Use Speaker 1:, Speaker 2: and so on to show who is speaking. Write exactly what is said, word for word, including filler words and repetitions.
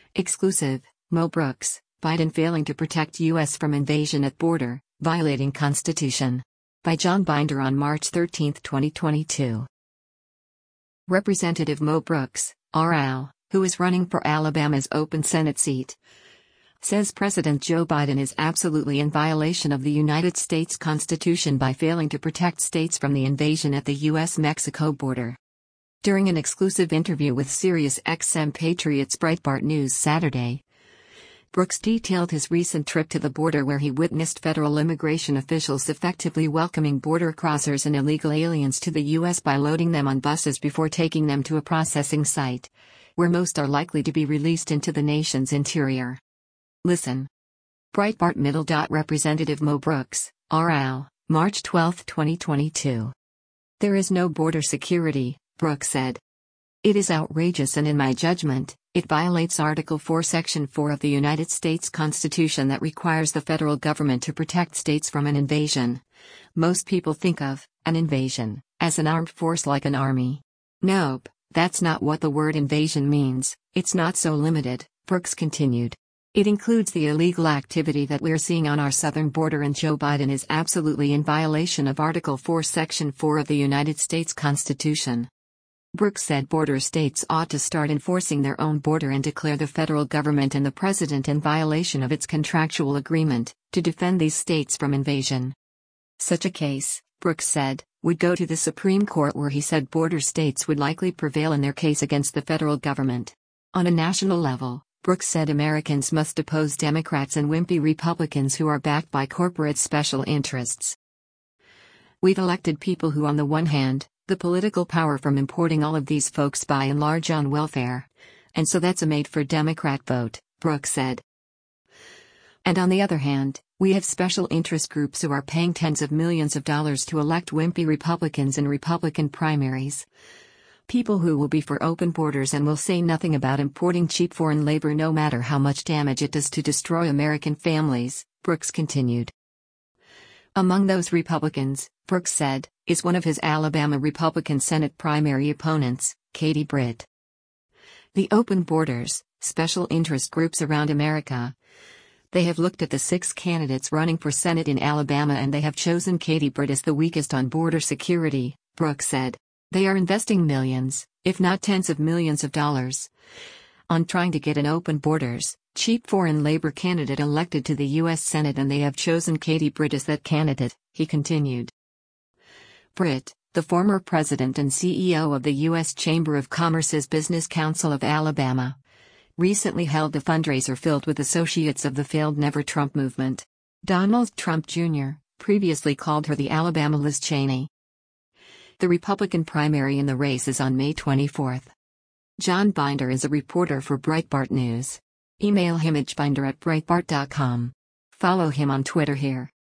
Speaker 1: Exclusive, Mo Brooks, Biden failing to protect U S from invasion at border, violating Constitution. By John Binder on March thirteenth, twenty twenty-two. Representative Mo Brooks, R L, who is running for Alabama's open Senate seat, says President Joe Biden is absolutely in violation of the United States Constitution by failing to protect states from the invasion at the U S Mexico border. During an exclusive interview with Sirius X M Patriots Breitbart News Saturday, Brooks detailed his recent trip to the border where he witnessed federal immigration officials effectively welcoming border crossers and illegal aliens to the U S by loading them on buses before taking them to a processing site, where most are likely to be released into the nation's interior. Listen. Breitbart Middle. Representative Mo Brooks, R L, March twelfth, twenty twenty-two. There is no border security, Brooks said. It is outrageous and in my judgment, it violates Article four Section four of the United States Constitution that requires the federal government to protect states from an invasion. Most people think of an invasion as an armed force like an army. Nope, that's not what the word invasion means. It's not so limited, Brooks continued. It includes the illegal activity that we're seeing on our southern border, and Joe Biden is absolutely in violation of Article four Section four of the United States Constitution. Brooks said border states ought to start enforcing their own border and declare the federal government and the president in violation of its contractual agreement to defend these states from invasion. Such a case, Brooks said, would go to the Supreme Court, where he said border states would likely prevail in their case against the federal government. On a national level, Brooks said Americans must oppose Democrats and wimpy Republicans who are backed by corporate special interests. We've elected people who, on the one hand, the political power from importing all of these folks by and large on welfare. And so that's a made-for-Democrat vote, Brooks said. And on the other hand, we have special interest groups who are paying tens of millions of dollars to elect wimpy Republicans in Republican primaries. People who will be for open borders and will say nothing about importing cheap foreign labor no matter how much damage it does to destroy American families, Brooks continued. Among those Republicans, Brooks said, is one of his Alabama Republican Senate primary opponents, Katie Britt. The open borders, special interest groups around America. They have looked at the six candidates running for Senate in Alabama and they have chosen Katie Britt as the weakest on border security, Brooks said. They are investing millions, if not tens of millions of dollars, on trying to get an open borders, cheap foreign labor candidate elected to the U S Senate, and they have chosen Katie Britt as that candidate, he continued. Britt, the former president and C E O of the U S Chamber of Commerce's Business Council of Alabama, recently held a fundraiser filled with associates of the failed Never Trump movement. Donald Trump Junior previously called her the Alabama Liz Cheney. The Republican primary in the race is on May twenty-fourth. John Binder is a reporter for Breitbart News. Email him at binder at breitbart dot com. Follow him on Twitter here.